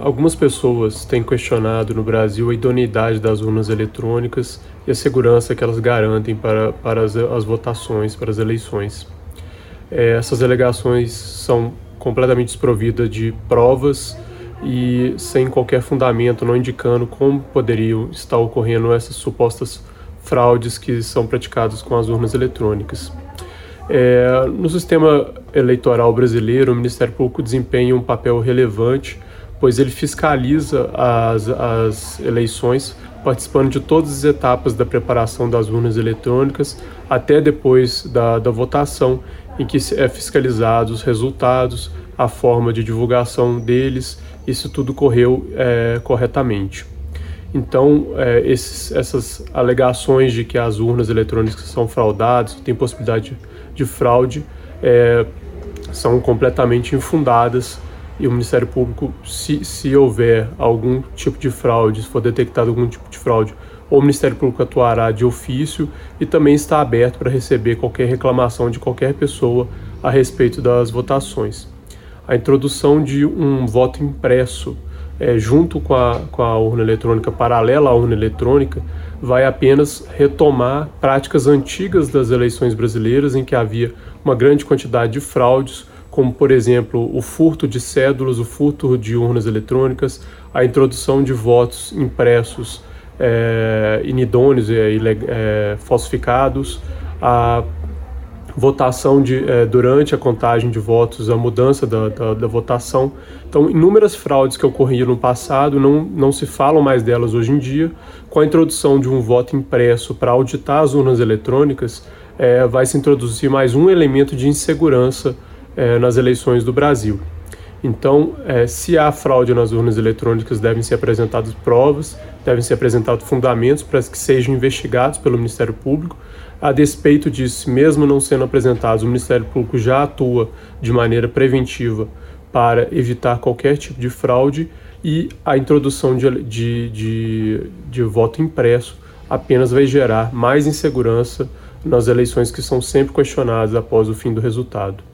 Algumas pessoas têm questionado no Brasil a idoneidade das urnas eletrônicas e a segurança que elas garantem para as votações, para as eleições. Essas alegações são completamente desprovidas de provas e sem qualquer fundamento, não indicando como poderiam estar ocorrendo essas supostas fraudes que são praticadas com as urnas eletrônicas. No sistema eleitoral brasileiro, o Ministério Público desempenha um papel relevante, pois ele fiscaliza as eleições, participando de todas as etapas da preparação das urnas eletrônicas, até depois da votação, em que é fiscalizados os resultados, a forma de divulgação deles, isso tudo correu corretamente. Então, essas alegações de que as urnas eletrônicas são fraudadas, tem possibilidade de fraude, são completamente infundadas, e o Ministério Público, se houver algum tipo de fraude, se for detectado algum tipo de fraude, o Ministério Público atuará de ofício e também está aberto para receber qualquer reclamação de qualquer pessoa a respeito das votações. A introdução de um voto impresso junto com a urna eletrônica, paralela à urna eletrônica, vai apenas retomar práticas antigas das eleições brasileiras, em que havia uma grande quantidade de fraudes, como, por exemplo, o furto de cédulas, o furto de urnas eletrônicas, a introdução de votos impressos inidôneos e falsificados, a votação durante a contagem de votos, a mudança da votação. Então, inúmeras fraudes que ocorriam no passado, não se falam mais delas hoje em dia. Com a introdução de um voto impresso para auditar as urnas eletrônicas, vai se introduzir mais um elemento de insegurança nas eleições do Brasil. Então, se há fraude nas urnas eletrônicas, devem ser apresentadas provas, devem ser apresentados fundamentos para que sejam investigados pelo Ministério Público. A despeito disso, mesmo não sendo apresentados, o Ministério Público já atua de maneira preventiva para evitar qualquer tipo de fraude, e a introdução de voto impresso apenas vai gerar mais insegurança nas eleições que são sempre questionadas após o fim do resultado.